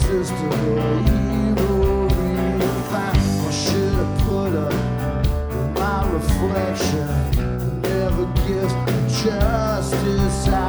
irresistible evil redefined. Or should I put up my reflection? Never gives justice.